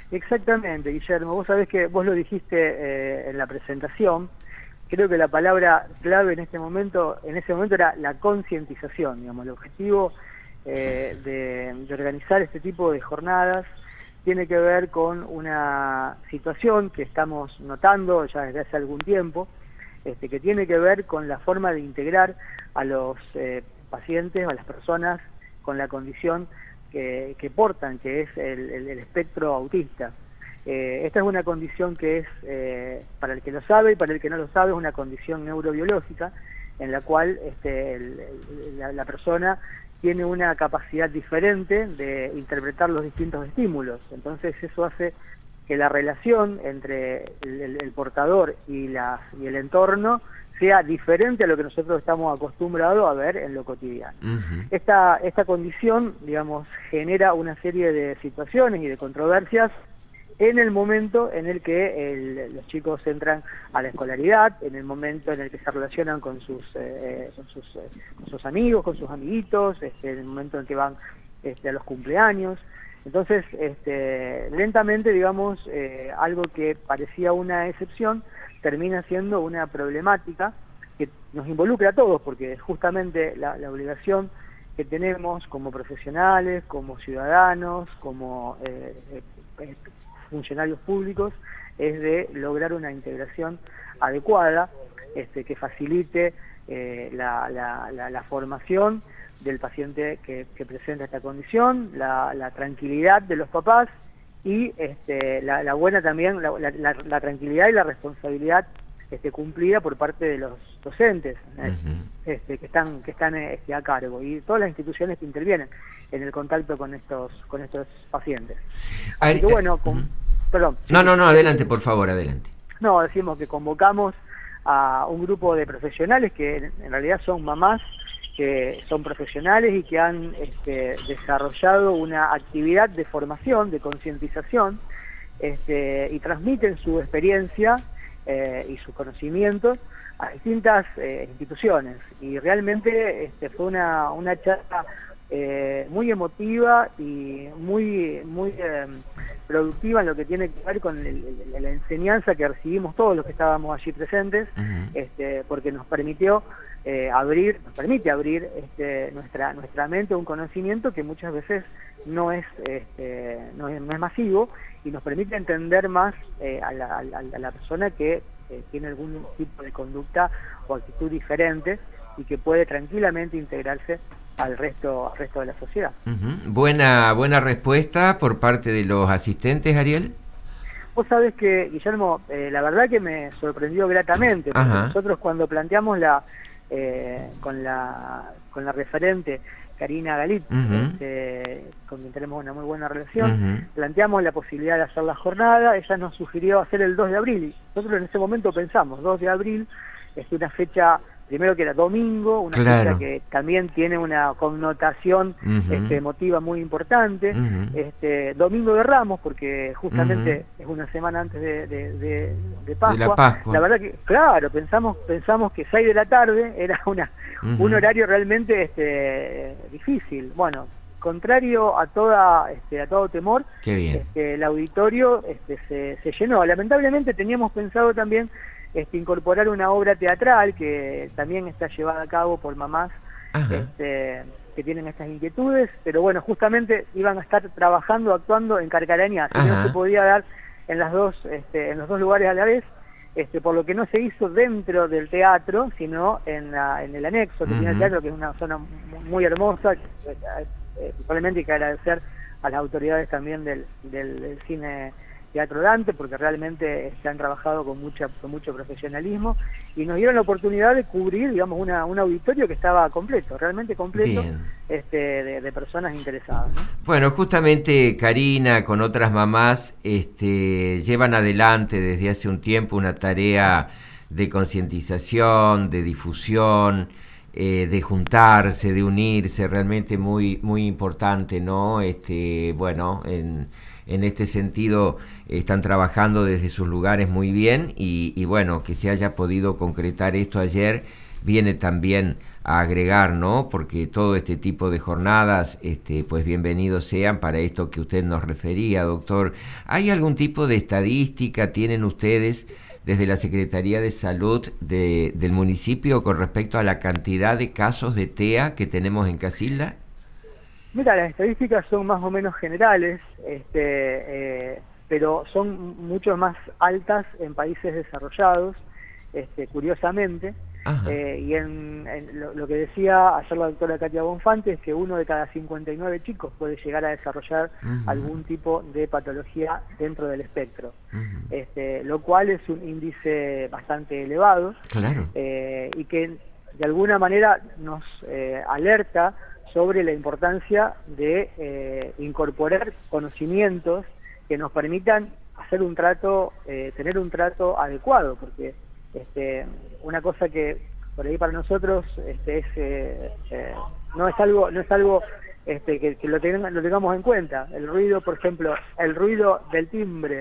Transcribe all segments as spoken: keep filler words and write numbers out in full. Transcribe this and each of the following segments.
Exactamente, Guillermo. Vos sabés que vos lo dijiste eh, en la presentación. Creo que la palabra clave en este momento, en ese momento era la concientización, digamos. El objetivo eh, de, de organizar este tipo de jornadas tiene que ver con una situación que estamos notando ya desde hace algún tiempo, este, que tiene que ver con la forma de integrar a los eh, pacientes, a las personas con la condición que, que portan, que es el, el, el espectro autista. Eh, esta es una condición que es, eh, para el que lo sabe y para el que no lo sabe, es una condición neurobiológica en la cual este, el, el, la, la persona tiene una capacidad diferente de interpretar los distintos estímulos. Entonces eso hace que la relación entre el, el, el portador y, la, y el entorno sea diferente a lo que nosotros estamos acostumbrados a ver en lo cotidiano. Uh-huh. Esta, esta condición, digamos, genera una serie de situaciones y de controversias en el momento en el que el, los chicos entran a la escolaridad, en el momento en el que se relacionan con sus, eh, con sus, eh, con sus amigos, con sus amiguitos, este, en el momento en que van este, a los cumpleaños. Entonces, este, lentamente, digamos, eh, algo que parecía una excepción, termina siendo una problemática que nos involucra a todos, porque justamente la, la obligación que tenemos como profesionales, como ciudadanos, como eh, eh, funcionarios públicos, es de lograr una integración adecuada, este, que facilite eh, la, la, la, la formación del paciente que, que presenta esta condición, la, la tranquilidad de los papás y este, la, la buena también, la, la, la tranquilidad y la responsabilidad este, cumplida por parte de los docentes eh, uh-huh. este, que están, que están este, a cargo, y todas las instituciones que intervienen en el contacto con estos, con estos pacientes. Así que bueno, con, uh-huh. perdón. No, sí, no, no, adelante, por favor, adelante. No, decimos que convocamos a un grupo de profesionales que en, en realidad son mamás que son profesionales y que han este, desarrollado una actividad de formación, de concientización, este, y transmiten su experiencia eh, y sus conocimientos a distintas eh, instituciones. Y realmente este, fue una, una charla eh, muy emotiva y muy, muy eh, productiva en lo que tiene que ver con el, el, la enseñanza que recibimos todos los que estábamos allí presentes, uh-huh. este, porque nos permitió Eh, abrir, nos permite abrir este, nuestra nuestra mente a un conocimiento que muchas veces no es este, no es, no es masivo, y nos permite entender más eh, a, la, a, la, a la persona que eh, tiene algún tipo de conducta o actitud diferente y que puede tranquilamente integrarse al resto al resto de la sociedad. Uh-huh. Buena buena respuesta por parte de los asistentes, Ariel. Vos sabés que, Guillermo, eh, la verdad que me sorprendió gratamente, porque uh-huh. nosotros cuando planteamos la Eh, con la con la referente Karina Galit, uh-huh. este, con quien tenemos una muy buena relación, uh-huh. planteamos la posibilidad de hacer la jornada. Ella nos sugirió hacer el dos de abril, y nosotros en ese momento pensamos, dos de abril es una fecha, primero que era domingo, una claro. fecha que también tiene una connotación uh-huh. este, emotiva muy importante, uh-huh. este, domingo de Ramos, porque justamente uh-huh. es una semana antes de, de, de, de, Pascua. de la Pascua. La verdad que, claro, pensamos pensamos que seis de la tarde era una uh-huh. un horario realmente este, difícil. Bueno, contrario a toda este, a todo temor, Qué bien. Este, el auditorio este, se, se llenó. Lamentablemente teníamos pensado también Este, incorporar una obra teatral que también está llevada a cabo por mamás este, que tienen estas inquietudes, pero bueno, justamente iban a estar trabajando, actuando en Carcarañá, así que no se podía dar en las dos, este, en los dos lugares a la vez, este, por lo que no se hizo dentro del teatro, sino en, la, en el anexo que uh-huh. tiene el teatro, que es una zona muy hermosa, que, eh, probablemente hay que agradecer a las autoridades también del, del, del cine Teatro Dante, porque realmente se han trabajado con mucha con mucho profesionalismo, y nos dieron la oportunidad de cubrir, digamos, una, un auditorio que estaba completo, realmente completo, este, de, de personas interesadas, ¿no? Bueno, justamente Karina con otras mamás este, llevan adelante desde hace un tiempo una tarea de concientización, de difusión, eh, de juntarse, de unirse, realmente muy muy importante, ¿no? Este, bueno, en En este sentido están trabajando desde sus lugares muy bien, y, y bueno, que se haya podido concretar esto ayer viene también a agregar, ¿no? Porque todo este tipo de jornadas, este, pues bienvenidos sean para esto que usted nos refería, doctor. ¿Hay algún tipo de estadística, tienen ustedes desde la Secretaría de Salud de, del municipio con respecto a la cantidad de casos de T E A que tenemos en Casilda? Mira, las estadísticas son más o menos generales, este, eh, pero son mucho más altas en países desarrollados, este, curiosamente. Eh, y en, en lo, lo que decía ayer la doctora Katia Bonfante es que uno de cada cincuenta y nueve chicos puede llegar a desarrollar uh-huh. algún tipo de patología dentro del espectro, uh-huh. este, lo cual es un índice bastante elevado. Claro. eh, y que de alguna manera nos eh, alerta sobre la importancia de eh, incorporar conocimientos que nos permitan hacer un trato, eh, tener un trato adecuado, porque este, una cosa que por ahí para nosotros este, es, eh, eh, no es algo, no es algo este, que, que lo, ten, lo tengamos en cuenta. El ruido, por ejemplo, el ruido del timbre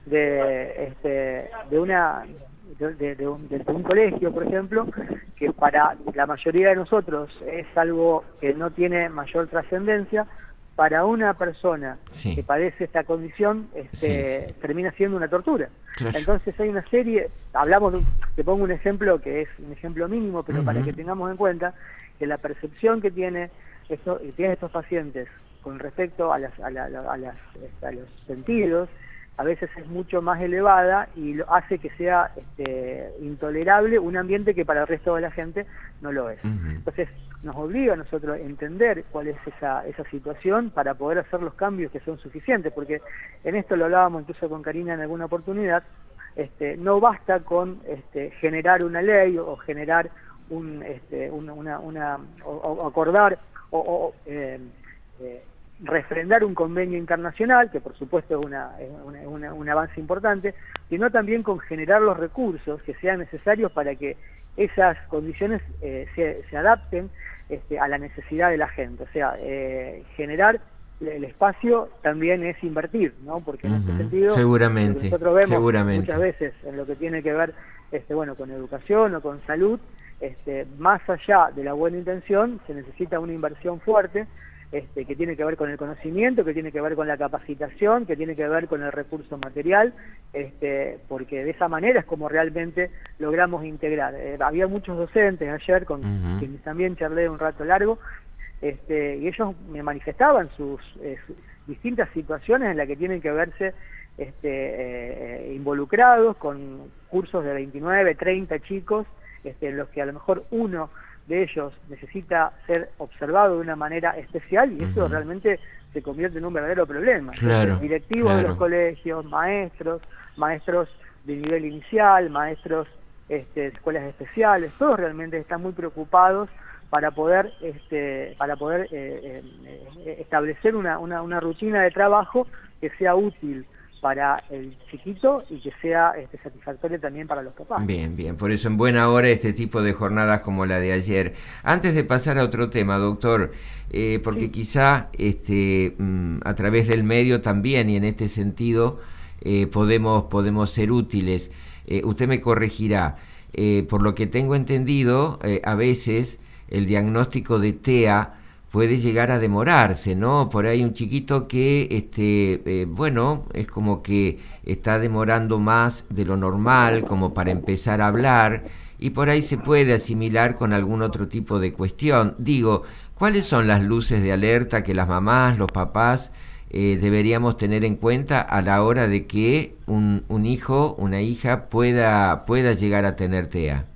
de, este, de una de, de, de, un, de un colegio, por ejemplo, que para la mayoría de nosotros es algo que no tiene mayor trascendencia, para una persona sí. que padece esta condición este, sí, sí. termina siendo una tortura. Claro. Entonces hay una serie, hablamos, de, te pongo un ejemplo que es un ejemplo mínimo, pero uh-huh. para que tengamos en cuenta que la percepción que tiene esto, que tienen estos pacientes con respecto a, las, a, la, a, las, a los sentidos, a veces es mucho más elevada y lo hace que sea este, intolerable un ambiente que para el resto de la gente no lo es. Uh-huh. Entonces nos obliga a nosotros a entender cuál es esa, esa situación para poder hacer los cambios que son suficientes, porque en esto lo hablábamos incluso con Karina en alguna oportunidad, este, no basta con este, generar una ley o, o generar un, este, una, una, una o, o acordar o, o eh, eh, refrendar un convenio internacional, que por supuesto es, una, es una, una, un avance importante, sino también con generar los recursos que sean necesarios para que esas condiciones eh, se, se adapten este, a la necesidad de la gente. O sea, eh, generar el espacio también es invertir, ¿no? Porque en uh-huh. este sentido, seguramente, nosotros vemos seguramente. muchas veces en lo que tiene que ver este, bueno, con educación o con salud, este, más allá de la buena intención, se necesita una inversión fuerte, Este, que tiene que ver con el conocimiento, que tiene que ver con la capacitación, que tiene que ver con el recurso material, este, porque de esa manera es como realmente logramos integrar. Eh, había muchos docentes ayer con uh-huh. quienes también charlé un rato largo, este, y ellos me manifestaban sus, eh, sus distintas situaciones en las que tienen que verse este, eh, involucrados con cursos de veintinueve, treinta chicos, este, en los que a lo mejor uno de ellos necesita ser observado de una manera especial y eso uh-huh. realmente se convierte en un verdadero problema. Claro, Entonces, directivos claro. de los colegios, maestros, maestros de nivel inicial, maestros este, de escuelas especiales, todos realmente están muy preocupados para poder este, para poder eh, eh, establecer una, una, una rutina de trabajo que sea útil para el chiquito y que sea este, satisfactorio también para los papás. Bien, bien, por eso en buena hora este tipo de jornadas como la de ayer. Antes de pasar a otro tema, doctor, eh, porque sí. quizá este, mm, a través del medio también y en este sentido eh, podemos, podemos ser útiles. Eh, usted me corregirá, eh, por lo que tengo entendido, eh, a veces el diagnóstico de T E A puede llegar a demorarse, ¿no? Por ahí un chiquito que, este, eh, bueno, es como que está demorando más de lo normal, como para empezar a hablar, y por ahí se puede asimilar con algún otro tipo de cuestión. Digo, ¿cuáles son las luces de alerta que las mamás, los papás, eh, deberíamos tener en cuenta a la hora de que un, un hijo, una hija pueda, pueda llegar a tener T E A?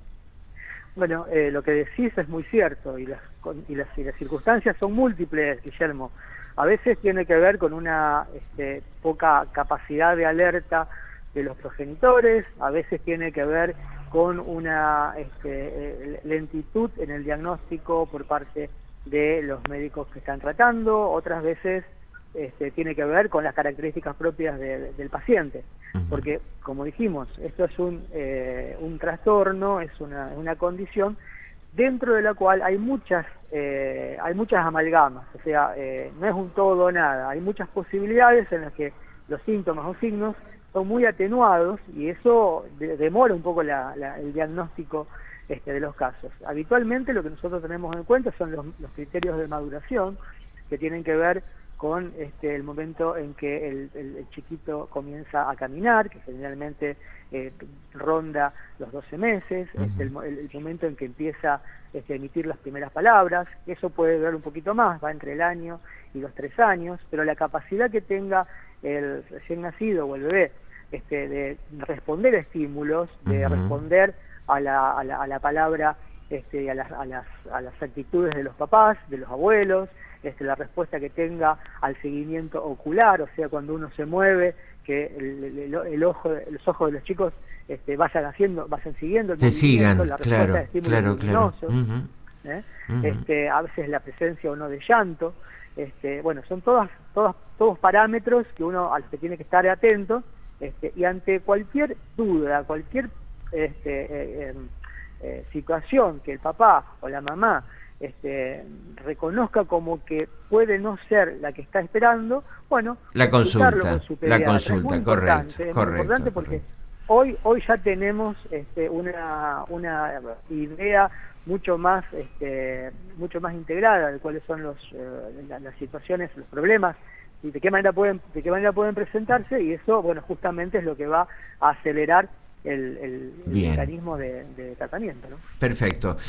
Bueno, eh, lo que decís es muy cierto y las, y, las, y las circunstancias son múltiples, Guillermo. A veces tiene que ver con una este, poca capacidad de alerta de los progenitores, a veces tiene que ver con una este, lentitud en el diagnóstico por parte de los médicos que están tratando, otras veces este, tiene que ver con las características propias de, de, del paciente. Porque, como dijimos, esto es un, eh, un trastorno, es una, una condición dentro de la cual hay muchas, eh, hay muchas amalgamas, o sea, eh, no es un todo o nada, hay muchas posibilidades en las que los síntomas o signos son muy atenuados y eso de, demora un poco la, la, el diagnóstico este, de los casos. Habitualmente lo que nosotros tenemos en cuenta son los, los criterios de maduración, que tienen que ver con este, el momento en que el, el, el chiquito comienza a caminar, que generalmente eh, ronda los doce meses, uh-huh. este, el, el, el momento en que empieza este, a emitir las primeras palabras. Eso puede durar un poquito más, va entre el año y los tres años, pero la capacidad que tenga el recién nacido o el bebé este, de responder a estímulos, de uh-huh. responder a la, a la, a la palabra, este, a, las, a, las, a las actitudes de los papás, de los abuelos, Este, la respuesta que tenga al seguimiento ocular, o sea, cuando uno se mueve, que el, el, el ojo, los ojos de los chicos este, vayan haciendo, vayan siguiendo el Te sigan, la respuesta claro, de estímulos claro, luminosos, claro. Uh-huh. ¿eh? Uh-huh. este, a veces la presencia o no de llanto, este, bueno, son todas, todas, todos parámetros que uno al que tiene que estar atento, este, y ante cualquier duda, cualquier este, eh, eh, situación que el papá o la mamá Este, reconozca como que puede no ser la que está esperando, bueno, la consulta, con su pediatra. la consulta, es correcto, es correcto, muy importante porque correcto. hoy hoy ya tenemos este, una una idea mucho más este, mucho más integrada de cuáles son los eh, las, las situaciones, los problemas y de qué manera pueden de qué manera pueden presentarse, y eso, bueno, justamente es lo que va a acelerar el, el, el mecanismo de, de tratamiento, ¿no? Perfecto.